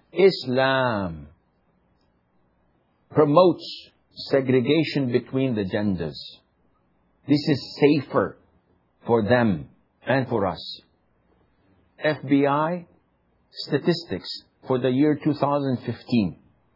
Islam promotes segregation between the genders. This is safer for them and for us. FBI statistics for the year 2015.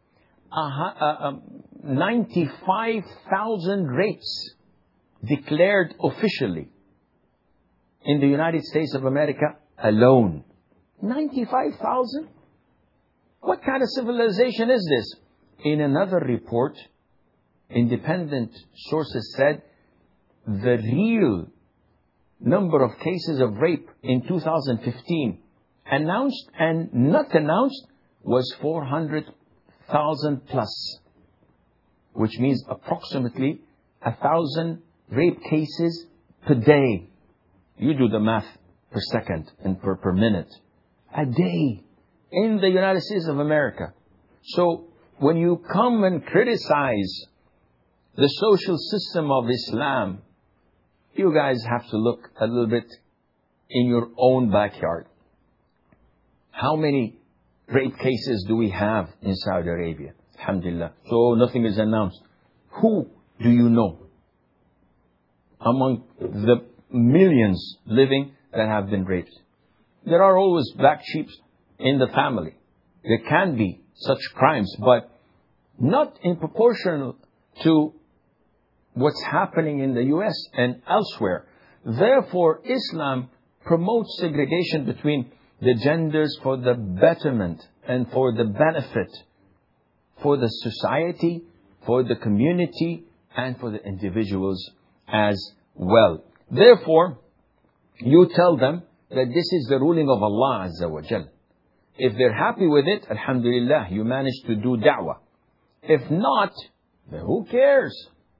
95,000 rapes declared officially in the United States of America alone. 95,000? What kind of civilization is this? In another report, independent sources said the real number of cases of rape in 2015, announced and not announced, was 400,000 plus, which means approximately 1,000 rape cases per day. You do the math per second and per minute. A day in the United States of America. So when you come and criticize the social system of Islam, you guys have to look a little bit in your own backyard. How many rape cases do we have in Saudi Arabia? Alhamdulillah. So nothing is announced. Who do you know among the millions living that have been raped? There are always black sheep in the family. There can be such crimes, but not in proportion to what's happening in the US and elsewhere. Therefore, Islam promotes segregation between the genders for the betterment and for the benefit for the society, for the community, and for the individuals as well. Therefore, you tell them that this is the ruling of Allah Azza wa Jal. If they're happy with it, alhamdulillah, you managed to do da'wah. If not, then who cares?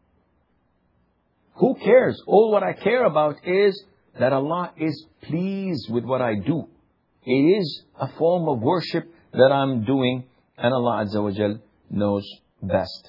Who cares? All what I care about is that Allah is pleased with what I do. It is a form of worship that I'm doing, and Allah Azza wa Jal knows best.